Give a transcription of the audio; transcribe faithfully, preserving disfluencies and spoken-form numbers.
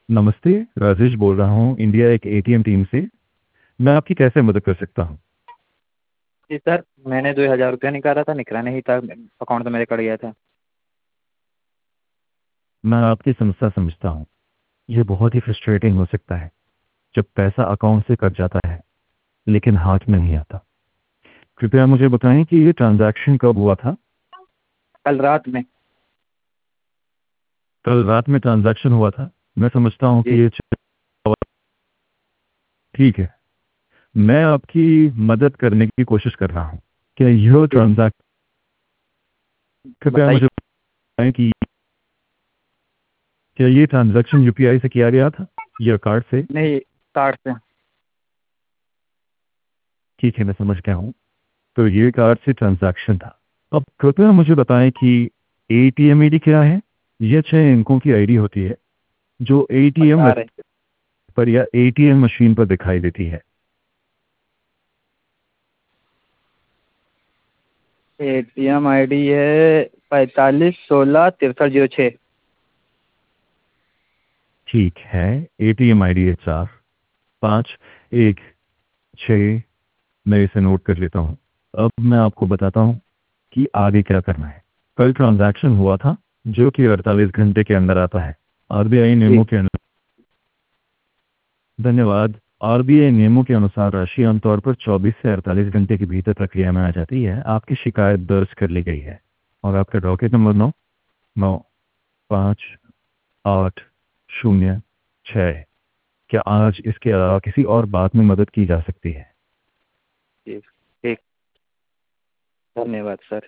नमस्ते। राजेश बोल रहा हूँ इंडिया एक एटीएम टीम से। मैं आपकी कैसे मदद कर सकता हूँ? जी सर, मैंने दो हज़ार रुपया निकाला था, निकला नहीं था, अकाउंट से मेरे कट गया था। मैं आपकी समस्या समझता हूँ। ये बहुत ही फ्रस्ट्रेटिंग हो सकता है जब पैसा अकाउंट से कट जाता है लेकिन हाथ में नहीं आता। कृपया मुझे बताएं कि ये ट्रांजैक्शन कब हुआ था? कल रात में। कल रात में ट्रांजैक्शन हुआ था। मैं समझता हूँ कि जी। ये ठीक है। मैं आपकी मदद करने की कोशिश कर रहा हूँ। क्या यह जी ट्रांजैक्शन, कृपया बताइए। मुझे बताएं कि क्या ये ट्रांजैक्शन यूपीआई से किया गया था या कार्ड से? नहीं, कार्ड से। ठीक है, मैं समझ गया हूँ। तो ये कार्ड से ट्रांजैक्शन था। अब कृपया मुझे बताएं कि एटीएम आईडी क्या है? यह छह अंकों की आईडी होती है जो एटीएम बता रहे। पर या एटीएम मशीन पर दिखाई देती है। एटीएम आईडी है पैंतालीस सोलह तिरसठ जीरो छः। ठीक है। एटीएम आईडी है चार पाँच एक छः। मैं इसे नोट कर लेता हूँ। अब मैं आपको बताता हूँ कि आगे क्या करना है। कल ट्रांजैक्शन हुआ था जो कि अड़तालीस घंटे के अंदर आता है आरबीआई जी। नियमों के अनुसार। धन्यवाद। आरबीआई नियमों के अनुसार राशि आमतौर पर चौबीस से अड़तालीस घंटे के भीतर प्रक्रिया में आ जाती है। आपकी शिकायत दर्ज कर ली गई है और आपका डॉकेट नंबर नौ नौ पाँच आठ शून्य छः। क्या आज इसके अलावा किसी और बात में मदद की जा सकती है? जी ठीक। धन्यवाद सर।